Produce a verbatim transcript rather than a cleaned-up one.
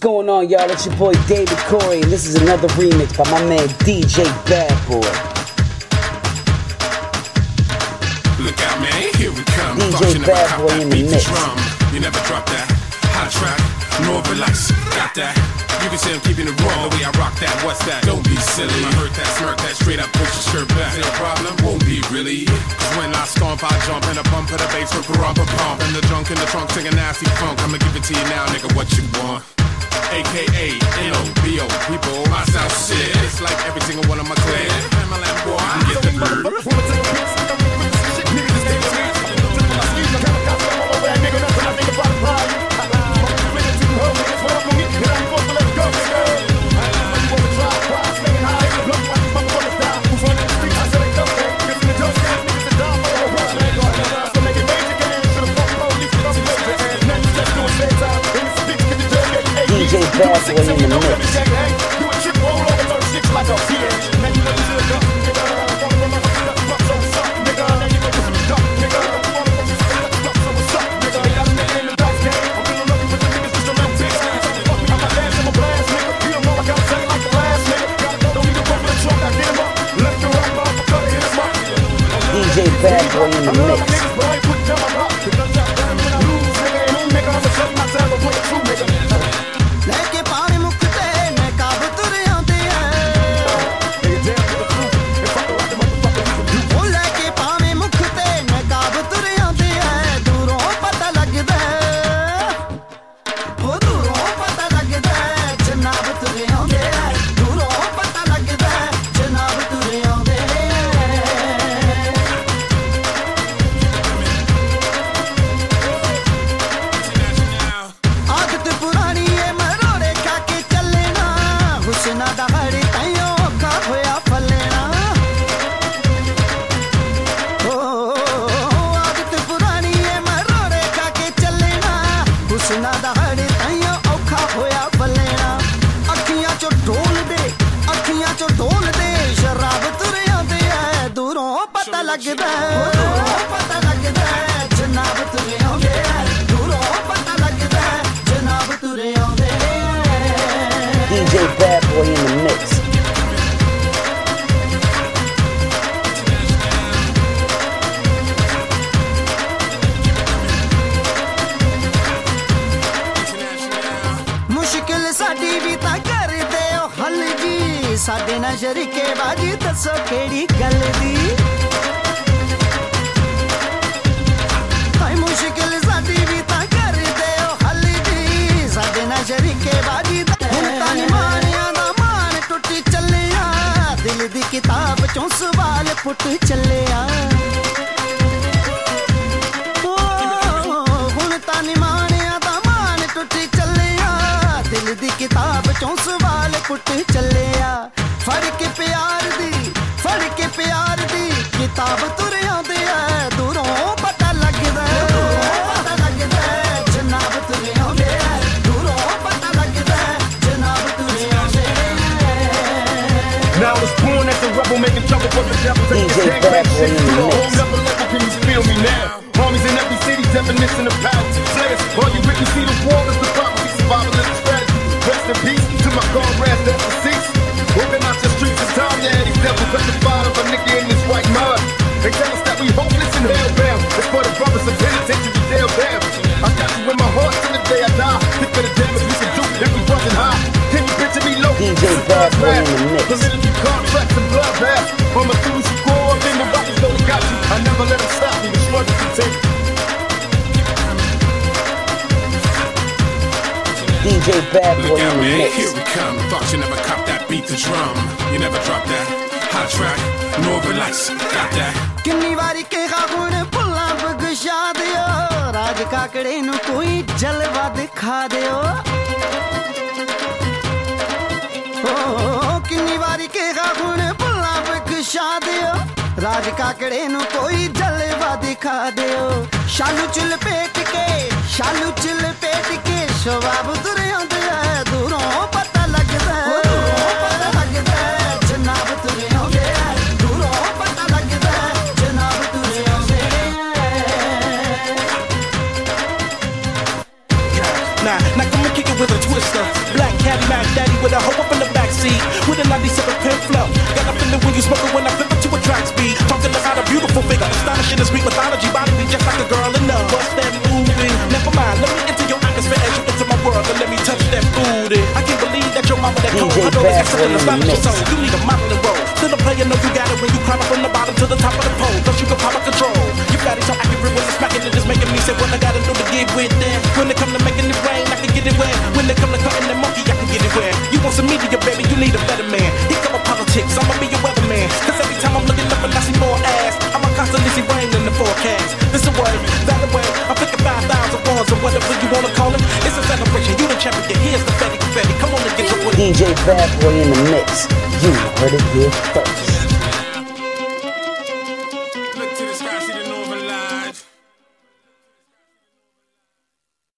going on, y'all? It's your boy David Corey, and this is another remix by my man D J Bad Boy. Look out, man, here we come. D J Bad Boy in the mix. You never drop that hot track, nor relax. Got that? You can say I'm keeping it raw. The way I rock that, what's that? Don't be silly. I heard that, smirk that, straight up, push your shirt back. Is there a problem? Won't be really. Cause when I stomp, I jump and a bump of the bass with parumpa pump. And the drunk in the trunk singing nasty funk. I'ma give it to you now, nigga, what you want. A K A N O B O, people, my South shit. It's like every single one of my clan. M L M boy, I get the bird. D J Bad Boy in the mix. D J Bad Boy in the mix. D J Bad Boy in the mix. मुश्किल साडी भी ता कर दे ओ हल जी साडे ना शरीके बाजी दसो केड़ी गल दी हाय मुश्किल साडी भी ता कर दे ओ हल जी साडे ना शरीके बाजी हुण तानी मानिया दा मान टुटी चलिया दिल दी किताब चों सवाल पुट चलिया हुण तानी मानिया दा मान टुटी चलिया दिल दी किताब चों सवाल पुट चलिया फड़ के प्यार दी फड़ के प्यार दी किताब तुर आंदे ऐ दूरों पता लगदा पता लगदा जनाब तुर आंदे ऐ दूरों पता लगदा जनाब तुर आंदे Now I was born as a rebel making trouble for the devil. D J Bad Boy in the mix. Can you feel me now? Homies in every city, definition of power. Slayers, all you really see the war is the prophecy, survival is the strategy. Rest in peace to my comrades that's deceased. Walking out the streets of time, yeah, these devils at the bottom of a nigga in this white mud. They tell us that we hopeless and hellbound. It's for the brothers of penitentiary, jail down. I got you in my heart till the day I die. Think of the damage we can do if we wasn't high. Can you picture me low? D J Bad Boy in the mix. Validity contracts and bloodbaths. On my dudes who grow up in the rockets, though they got you. I never let them stop me, the struggle continue. D J Bad Boy Look out, in the man, mix. here we come. Thought you never cop that, beat the drum. You never drop that hot track, nor relax. Got that? किन्नी बारी के खागुण पुल्ला बगशा दियो राज काकड़े नु कोई जलवा दिखा दियो ओ किन्नी बारी के खागुण पुल्ला बगशा दियो राज काकड़े नु कोई जलवा दिखा दियो शालू चुल पेट के शालू चुल पेट के शवाब तुर आंदे ऐ दूरों पता लगदा दूरों पता लगदा जनाब तुर आंदे दूरों पता लगदा जनाब तुर आंदे Now Now come and kick it with a twister. Black Cadillac daddy with a hoe up in the backseat, with a ninety-seven pin flow. Got a feeling when you smoke it when I flip it to a track speed. Talking about a beautiful figure, astonishing this Greek mythology. Body be just like a girl in love. What's that movie? Never mind, let me enter your atmosphere as you enter my world and let me touch that booty. I can't believe that your mama that cold. I know that's something astonishing. So you need a modeling role. Still a player, know you got it when you climb up from the bottom to the top of the pole. Cause you can pop a control. You got it so accurate when it's smacking it, it's making me say what I gotta do to get with that. When it come to making it rain, I can get it wet. When it come to cutting the monkey, I can get it wet. You want some media, baby, you need a better man. Here come a politics, I'ma be your weatherman. Cause every time I'm looking up and I see more ass, I'ma constantly see rain in the forecast. This a way, that a way, I'm picking five thousand ones or whatever you wanna call it. It's a celebration, you the champion, here's the fatty confetti. Come on and get your D J Bad Boy in the mix. You heard it here first.